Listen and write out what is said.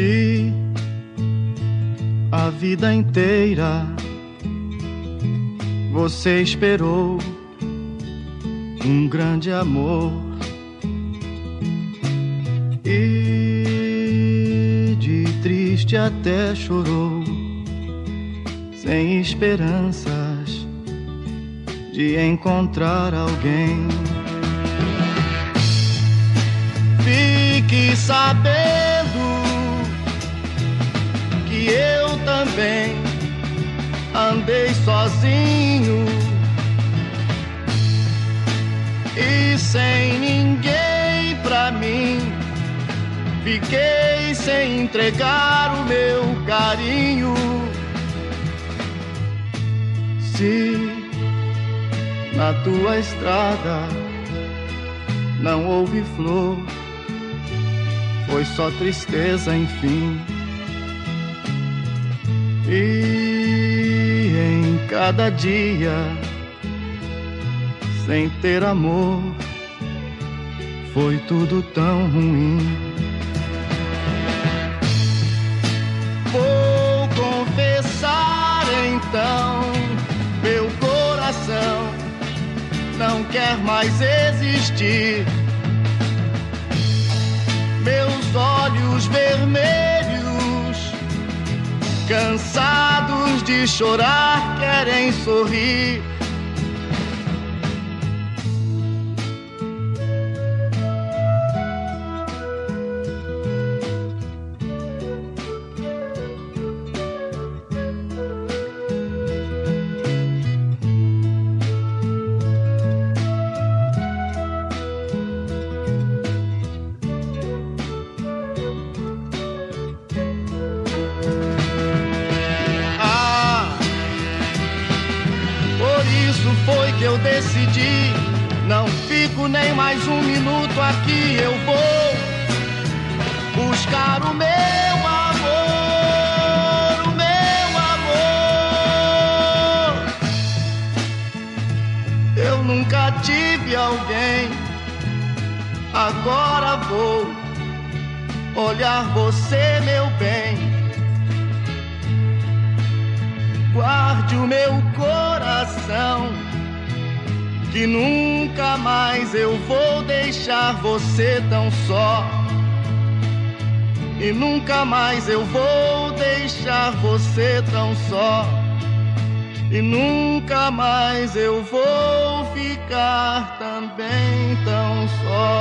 Se a vida inteira você esperou um grande amor e de triste até chorou, sem esperanças de encontrar alguém, fique sabendo que eu também andei sozinho e sem ninguém pra mim, fiquei sem entregar o meu carinho. Se na tua estrada não houve flor, foi só tristeza, enfim. E em cada dia, sem ter amor, foi tudo tão ruim. Vou confessar então, meu coração não quer mais existir. Meus olhos vermelhos, cansados de chorar, querem sorrir. Foi que eu decidi, não fico nem mais um minuto aqui. Eu vou buscar o meu amor, o meu amor. Eu nunca tive alguém, agora vou olhar você, meu bem. Guarde o meu coração, que nunca mais eu vou deixar você tão só. E nunca mais eu vou deixar você tão só. E nunca mais eu vou ficar também tão só.